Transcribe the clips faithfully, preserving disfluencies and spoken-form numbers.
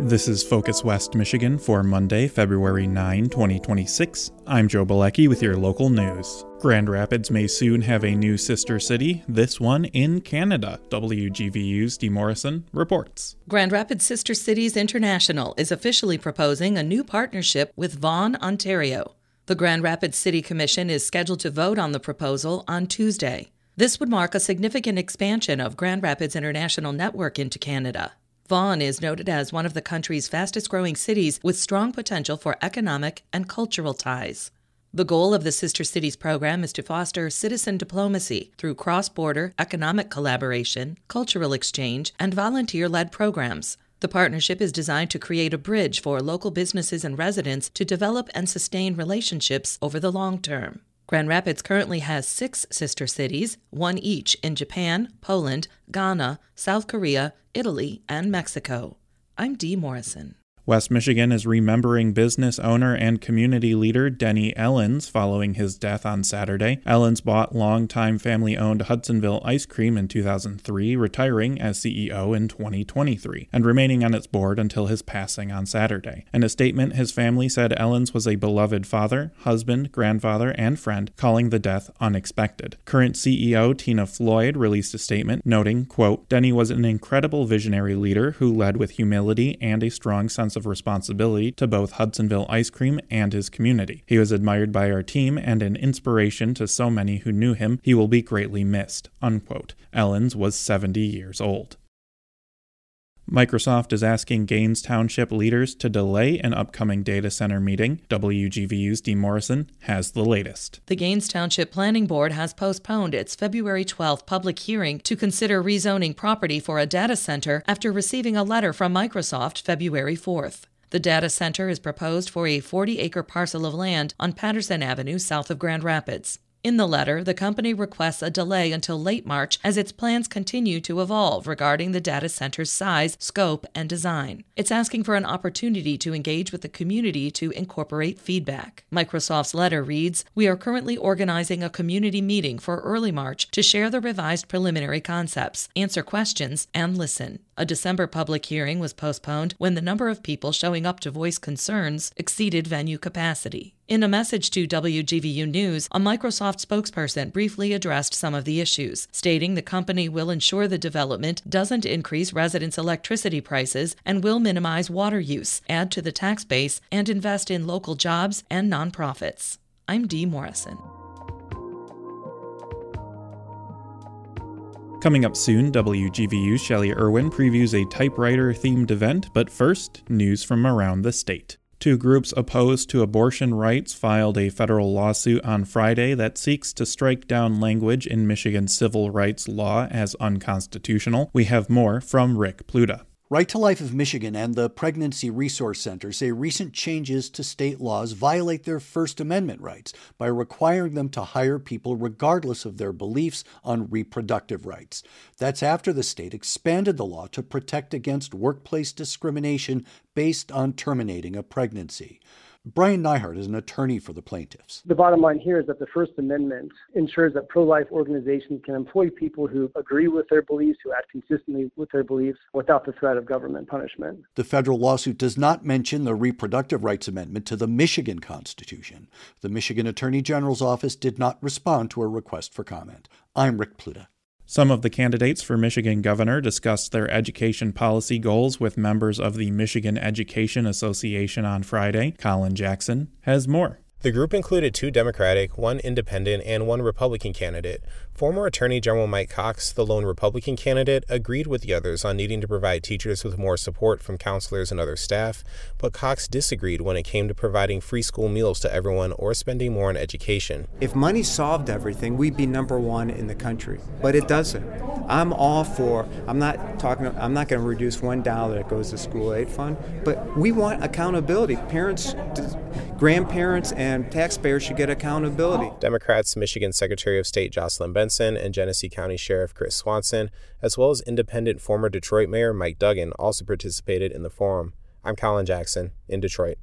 This is Focus West Michigan for Monday, February ninth, twenty twenty-six. I'm Joe Bilecki with your local news. Grand Rapids may soon have a new sister city, this one in Canada. W G V U's Dee Morrison reports. Grand Rapids Sister Cities International is officially proposing a new partnership with Vaughan, Ontario. The Grand Rapids City Commission is scheduled to vote on the proposal on Tuesday. This would mark a significant expansion of Grand Rapids International Network into Canada. Vaughan is noted as one of the country's fastest-growing cities with strong potential for economic and cultural ties. The goal of the Sister Cities program is to foster citizen diplomacy through cross-border economic collaboration, cultural exchange, and volunteer-led programs. The partnership is designed to create a bridge for local businesses and residents to develop and sustain relationships over the long term. Grand Rapids currently has six sister cities, one each in Japan, Poland, Ghana, South Korea, Italy, and Mexico. I'm Dee Morrison. West Michigan is remembering business owner and community leader Denny Ellens following his death on Saturday. Ellens bought longtime family-owned Hudsonville Ice Cream in two thousand three, retiring as C E O in twenty twenty-three, and remaining on its board until his passing on Saturday. In a statement, his family said Ellens was a beloved father, husband, grandfather, and friend, calling the death unexpected. Current C E O Tina Floyd released a statement noting, quote, "Denny was an incredible visionary leader who led with humility and a strong sense of responsibility to both Hudsonville Ice Cream and his community. He was admired by our team and an inspiration to so many who knew him. He will be greatly missed," unquote. Ellens was seventy years old. Microsoft is asking Gaines Township leaders to delay an upcoming data center meeting. W G V U's Dee Morrison has the latest. The Gaines Township Planning Board has postponed its February twelfth public hearing to consider rezoning property for a data center after receiving a letter from Microsoft February fourth. The data center is proposed for a forty-acre parcel of land on Patterson Avenue south of Grand Rapids. In the letter, the company requests a delay until late March as its plans continue to evolve regarding the data center's size, scope, and design. It's asking for an opportunity to engage with the community to incorporate feedback. Microsoft's letter reads, "We are currently organizing a community meeting for early March to share the revised preliminary concepts, answer questions, and listen." A December public hearing was postponed when the number of people showing up to voice concerns exceeded venue capacity. In a message to W G V U News, a Microsoft spokesperson briefly addressed some of the issues, stating the company will ensure the development doesn't increase residents' electricity prices and will minimize water use, add to the tax base, and invest in local jobs and nonprofits. I'm Dee Morrison. Coming up soon, W G V U's Shelley Irwin previews a typewriter-themed event, but first, news from around the state. Two groups opposed to abortion rights filed a federal lawsuit on Friday that seeks to strike down language in Michigan civil rights law as unconstitutional. We have more from Rick Pluta. Right to Life of Michigan and the Pregnancy Resource Center say recent changes to state laws violate their First Amendment rights by requiring them to hire people regardless of their beliefs on reproductive rights. That's after the state expanded the law to protect against workplace discrimination based on terminating a pregnancy. Brian Nyhart is an attorney for the plaintiffs. The bottom line here is that the First Amendment ensures that pro-life organizations can employ people who agree with their beliefs, who act consistently with their beliefs, without the threat of government punishment. The federal lawsuit does not mention the Reproductive Rights Amendment to the Michigan Constitution. The Michigan Attorney General's office did not respond to a request for comment. I'm Rick Pluta. Some of the candidates for Michigan governor discussed their education policy goals with members of the Michigan Education Association on Friday. Colin Jackson has more. The group included two Democratic, one Independent, and one Republican candidate. Former Attorney General Mike Cox, the lone Republican candidate, agreed with the others on needing to provide teachers with more support from counselors and other staff, but Cox disagreed when it came to providing free school meals to everyone or spending more on education. If money solved everything, we'd be number one in the country, but it doesn't. I'm all for, I'm not talking, I'm not going to reduce one dollar that goes to school aid fund, but we want accountability. Parents, grandparents, and taxpayers should get accountability. Democrats Michigan Secretary of State Jocelyn Benson and Genesee County Sheriff Chris Swanson, as well as independent former Detroit Mayor Mike Duggan, also participated in the forum. I'm Colin Jackson in Detroit.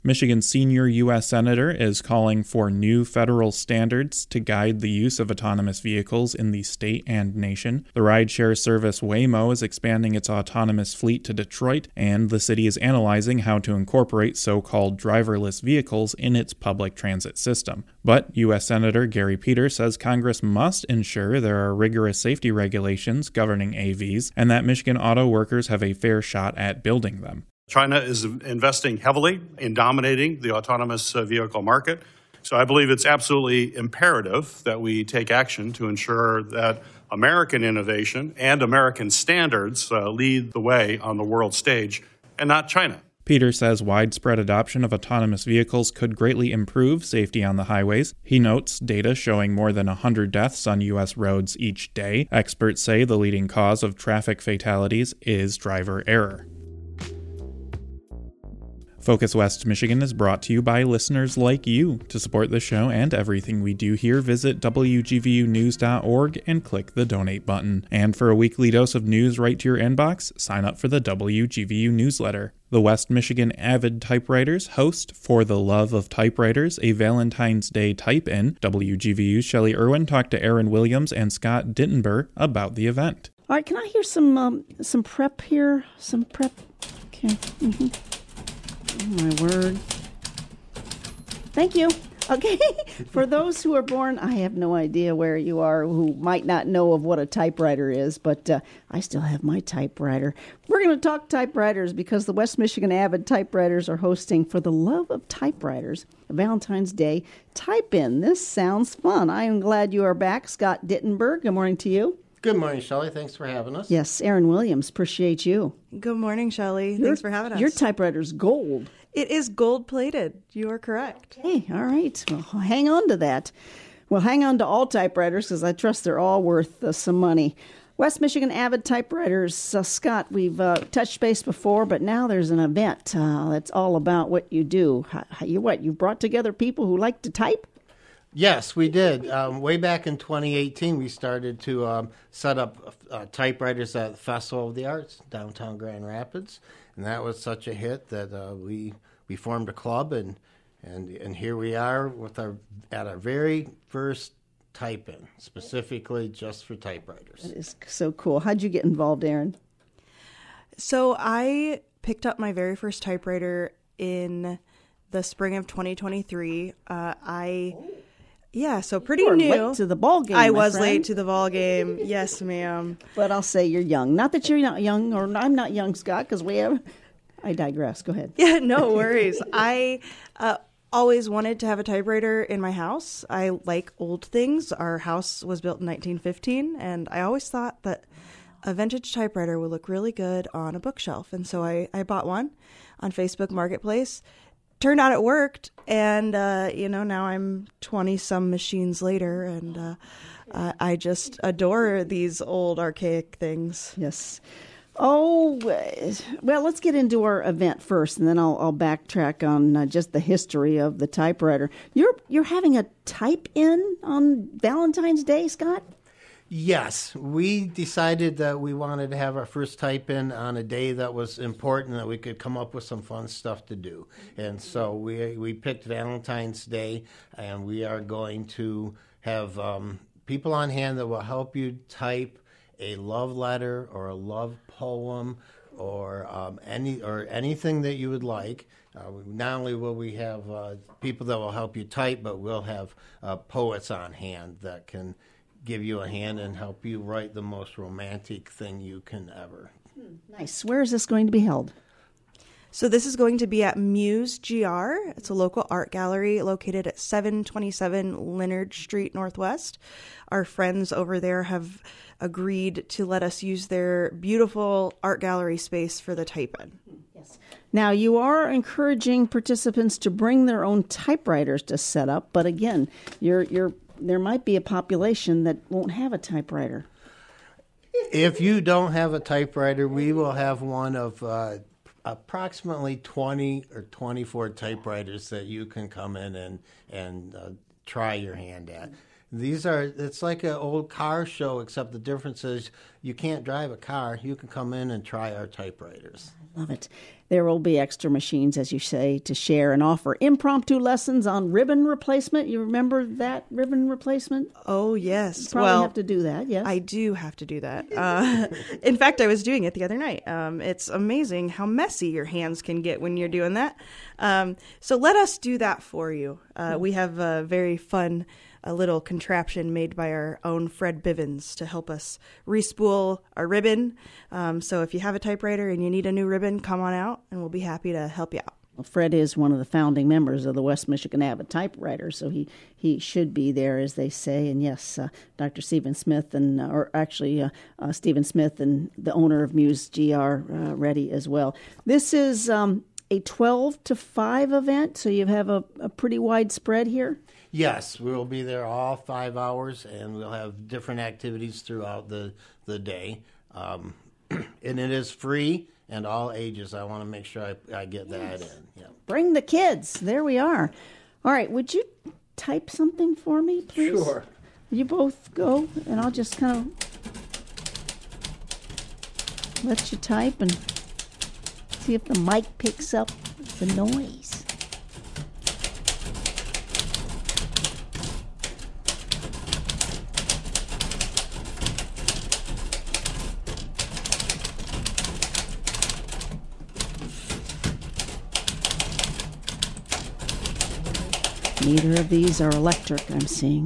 Michigan's senior U S Senator is calling for new federal standards to guide the use of autonomous vehicles in the state and nation. The rideshare service Waymo is expanding its autonomous fleet to Detroit, and the city is analyzing how to incorporate so-called driverless vehicles in its public transit system. But U S Senator Gary Peters says Congress must ensure there are rigorous safety regulations governing A Vs and that Michigan auto workers have a fair shot at building them. China is investing heavily in dominating the autonomous uh, vehicle market. So I believe it's absolutely imperative that we take action to ensure that American innovation and American standards uh, lead the way on the world stage and not China. Peter says widespread adoption of autonomous vehicles could greatly improve safety on the highways. He notes data showing more than one hundred deaths on U S roads each day. Experts say the leading cause of traffic fatalities is driver error. Focus West Michigan is brought to you by listeners like you. To support the show and everything we do here, visit W G V U news dot org and click the donate button. And for a weekly dose of news right to your inbox, sign up for the W G V U newsletter. The West Michigan Avid Typewriters host For the Love of Typewriters, a Valentine's Day type-in. W G V U's Shelley Irwin talked to Aaron Williams and Scott Dittenberg about the event. All right, can I hear some um, some prep here? Some prep? Okay. Mm-hmm. Oh, my word. Thank you. Okay. For those who are born, I have no idea where you are, who might not know of what a typewriter is, but uh, I still have my typewriter. We're going to talk typewriters because the West Michigan Avid Typewriters are hosting For the Love of Typewriters, a Valentine's Day type-in. This sounds fun. I am glad you are back. Scott Dittenberg, good morning to you. Good morning, Shelley. Thanks for having us. Yes, Aaron Williams, appreciate you. Good morning, Shelley. Your, Thanks for having us. Your typewriter's gold. It is gold-plated. You are correct. Hey, all right. Well, hang on to that. Well, hang on to all typewriters because I trust they're all worth uh, some money. West Michigan Avid Typewriters, uh, Scott, we've uh, touched base before, but now there's an event uh, that's all about what you do. How, how, you what? You brought together people who like to type? Yes, we did. Um, way back in twenty eighteen, we started to um, set up uh, typewriters at the Festival of the Arts, downtown Grand Rapids, and that was such a hit that uh, we we formed a club, and and and here we are with our at our very first type-in, specifically just for typewriters. That is so cool. How'd you get involved, Aaron? So I picked up my very first typewriter in the spring of twenty twenty-three. Uh, I. Yeah, so pretty you were new. Late to the ball game. I my was friend. late to the ball game. Yes, ma'am. But I'll say you're young. Not that you're not young, or I'm not young, Scott, because we have. I digress. Go ahead. Yeah, no worries. I uh, always wanted to have a typewriter in my house. I like old things. Our house was built in nineteen fifteen, and I always thought that a vintage typewriter would look really good on a bookshelf. And so I, I bought one on Facebook Marketplace. Turned out it worked, and, uh, you know, now I'm twenty-some machines later, and uh, uh, I just adore these old archaic things. Yes. Oh, well, let's get into our event first, and then I'll, I'll backtrack on uh, just the history of the typewriter. You're you're having a type-in on Valentine's Day, Scott? Yes, we decided that we wanted to have our first type-in on a day that was important, that we could come up with some fun stuff to do. And so we we picked Valentine's Day, and we are going to have um, people on hand that will help you type a love letter or a love poem or um, any or anything that you would like. Uh, not only will we have uh, people that will help you type, but we'll have uh, poets on hand that can give you a hand and help you write the most romantic thing you can ever. Nice. Where is this going to be held? So this is going to be at Muse G R. It's a local art gallery located at seven twenty-seven Leonard Street Northwest. Our friends over there have agreed to let us use their beautiful art gallery space for the type-in. Yes. Now, you are encouraging participants to bring their own typewriters to set up, but again, you're you're there might be a population that won't have a typewriter. If you don't have a typewriter, we will have one of uh, approximately twenty or twenty-four typewriters that you can come in and, and uh, try your hand at. These are, it's like an old car show, except the difference is you can't drive a car. You can come in and try our typewriters. I love it. There will be extra machines, as you say, to share and offer impromptu lessons on ribbon replacement. You remember that ribbon replacement? Oh, yes. You probably well, have to do that, yes? I do have to do that. Uh, in fact, I was doing it the other night. Um, it's amazing how messy your hands can get when you're doing that. Um, so let us do that for you. Uh, we have a very fun a little contraption made by our own Fred Bivens to help us respool our ribbon. Um, so if you have a typewriter and you need a new ribbon, come on out and we'll be happy to help you out. Well, Fred is one of the founding members of the West Michigan Avid Typewriters, so he, he should be there, as they say. And yes, uh, Doctor Stephen Smith, and uh, or actually uh, uh, Stephen Smith and the owner of Muse G are uh, ready as well. This is um, a twelve to five event, so you have a, a pretty wide spread here. Yes, we will be there all five hours, and we'll have different activities throughout the, the day. Um, and it is free and all ages. I want to make sure I, I get that yes. in. Yeah. Bring the kids. There we are. All right, would you type something for me, please? Sure. You both go, and I'll just kind of let you type and see if the mic picks up the noise. Neither of these are electric, I'm seeing.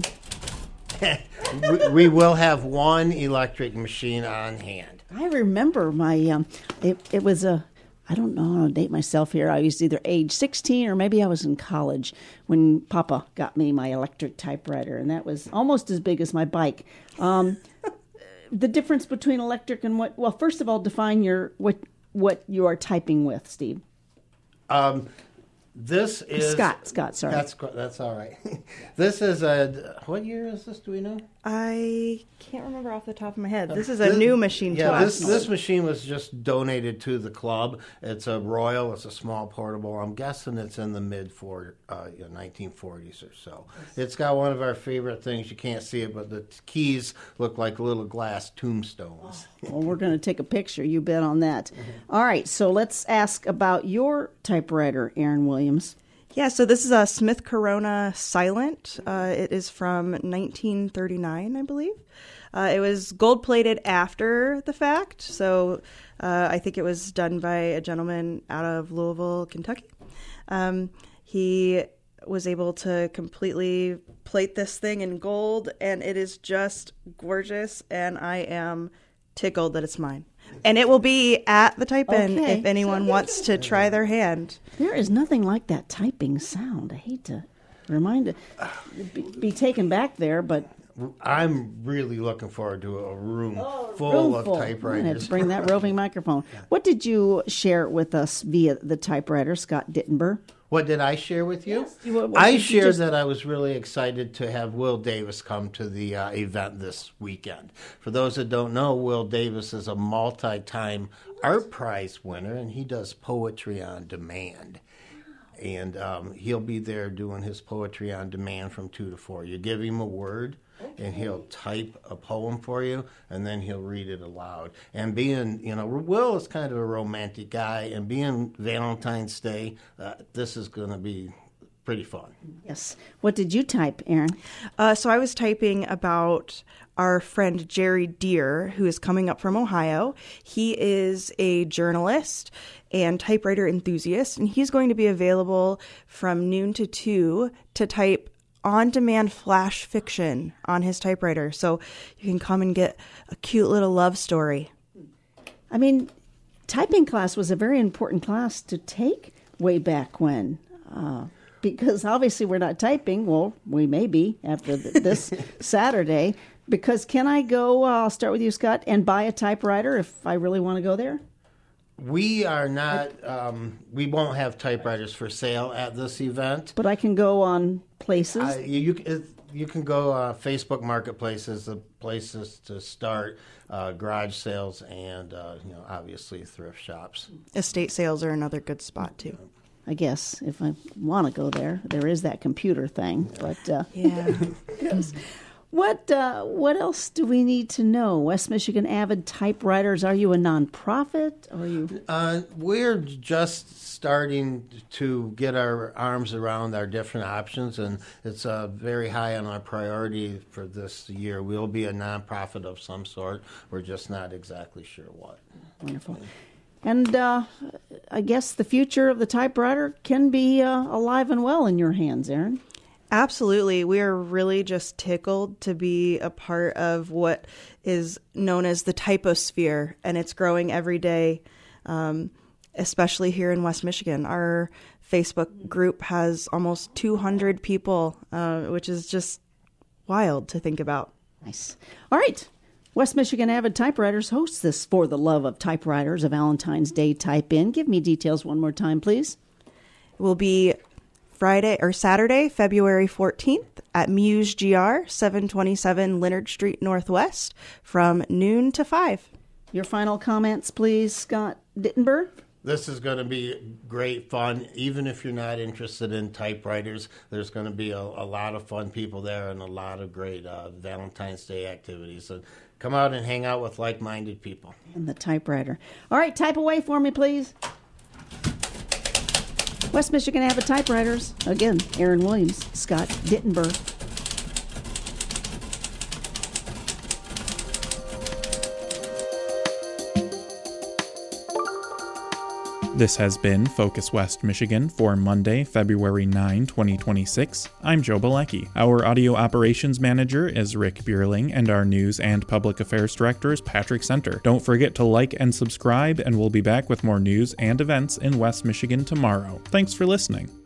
we, we will have one electric machine on hand. I remember my, um, it, it was a, I don't know, I'll date myself here. I was either age sixteen or maybe I was in college when Papa got me my electric typewriter, and that was almost as big as my bike. Um, the difference between electric and what, well, first of all, define your what what you are typing with, Steve. Um. This is Scott. Scott, sorry. That's that's all right. This is a what year is this? Do we know? I can't remember off the top of my head. This is a this, new machine. Yeah, to this us. this machine was just donated to the club. It's a Royal. It's a small portable. I'm guessing it's in the mid for uh, you know, nineteen forties or so. It's got one of our favorite things. You can't see it, but the keys look like little glass tombstones. Well, we're going to take a picture. You bet on that. Mm-hmm. All right, so let's ask about your typewriter, Aaron Williams. Yeah, so this is a Smith Corona Silent. Uh, it is from nineteen thirty-nine, I believe. Uh, it was gold-plated after the fact, so uh, I think it was done by a gentleman out of Louisville, Kentucky. Um, he was able to completely plate this thing in gold, and it is just gorgeous, and I am tickled that it's mine. And it will be at the Type-In okay. if anyone wants to try their hand. There is nothing like that typing sound. I hate to remind it, be, be taken back there, but... I'm really looking forward to a room oh, full room of full. typewriters. I have to bring that roving microphone. What did you share with us via the typewriter, Scott Dittenber? What did I share with you? Yes. What, what I shared just... that I was really excited to have Will Davis come to the uh, event this weekend. For those that don't know, Will Davis is a multi-time art prize winner, and he does poetry on demand. And um, he'll be there doing his poetry on demand from two to four. You give him a word, and he'll type a poem for you, and then he'll read it aloud. And being, you know, Will is kind of a romantic guy, and being Valentine's Day, uh, this is going to be pretty fun. Yes. What did you type, Aaron? Uh, so I was typing about our friend Jerry Deere, who is coming up from Ohio. He is a journalist and typewriter enthusiast, and he's going to be available from noon to two to type on-demand flash fiction on his typewriter. So you can come and get a cute little love story. I mean, typing class was a very important class to take way back when. Uh, because obviously we're not typing. Well, we may be after the, this Saturday. Because can I go, uh, I'll start with you, Scott, and buy a typewriter if I really want to go there? We are not, um, we won't have typewriters for sale at this event. But I can go on places? Uh, you, you, you can go uh, Facebook Marketplace is the places to start, uh, garage sales, and uh, you know, obviously thrift shops. Estate sales are another good spot, too. I guess if I want to go there, there is that computer thing. But uh, yeah. Yes. What uh, what else do we need to know? West Michigan Avid Typewriters, are you a nonprofit? Or are you? Uh, we're just starting to get our arms around our different options, and it's uh, very high on our priority for this year. We'll be a nonprofit of some sort. We're just not exactly sure what. Wonderful. And uh, I guess the future of the typewriter can be uh, alive and well in your hands, Erin. Absolutely. We are really just tickled to be a part of what is known as the typosphere, and it's growing every day, um, especially here in West Michigan. Our Facebook group has almost two hundred people, uh, which is just wild to think about. Nice. All right. West Michigan Avid Typewriters hosts this For the Love of Typewriters, a Valentine's Day type-in. Give me details one more time, please. It will be Friday or Saturday, February fourteenth at Muse G R, seven twenty-seven Leonard Street Northwest, from noon to five. Your final comments, please, Scott Dittenberg. This is going to be great fun. Even if you're not interested in typewriters, there's going to be a, a lot of fun people there and a lot of great uh, Valentine's Day activities. So come out and hang out with like-minded people. And the typewriter. All right, type away for me, please. West Michigan Avid Typewriters. Again, Erin Williams, Scott Dittenberg. This has been Focus West Michigan for Monday, February ninth, twenty twenty-six. I'm Joe Balecki. Our audio operations manager is Rick Bierling, and our news and public affairs director is Patrick Center. Don't forget to like and subscribe, and we'll be back with more news and events in West Michigan tomorrow. Thanks for listening.